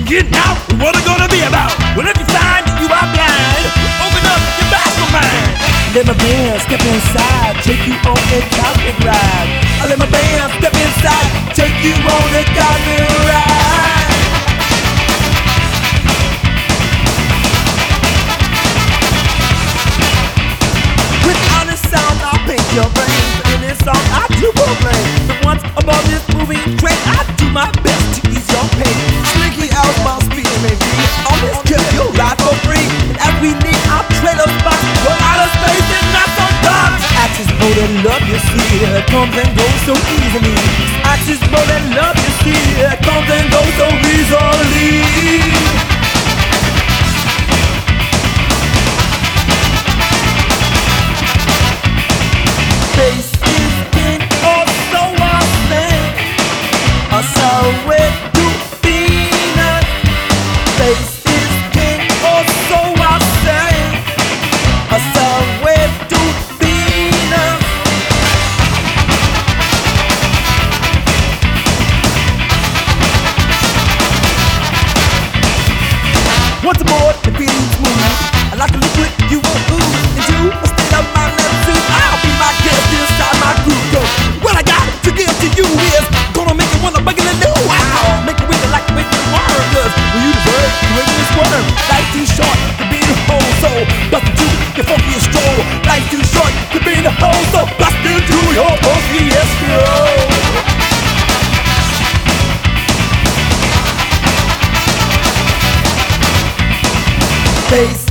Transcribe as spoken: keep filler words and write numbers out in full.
getting out, what it gonna be about? Well, if you find that you are blind, open up your mastermind. Let my band step inside, take you on a cosmic ride. I let my band step inside, take you on a cosmic ride. With honest sound, I'll paint your brain. In this song, I do proclaim. But once I'm on this moving train, I do my best to ease your pain. Slinky out my speed, maybe on this trip you'll ride for free. And as we need our trailer spots, go out of space and not so dark. Axis more than love, you see, it comes and goes so easily. Axis more than love, you see, it comes and goes so easily. Space is king, or so I think. Or so it do be not. Space is king, or so I say. Or so it do be not. Once aboard, the feeling's smooth. I like a liquid, you won't ooze into a state of my left suit. I'll be my guest inside my groove. Yo, what I got to give to you is gonna make you wanna bug and do. Wow, make you wiggle like a wicked worm. Cause when you deserve, you ain't gonna squirm. Life's too short to be in the hole, so bust into your funky stroll. Life's too short to be in the hole, so bust into your funky stroll. Space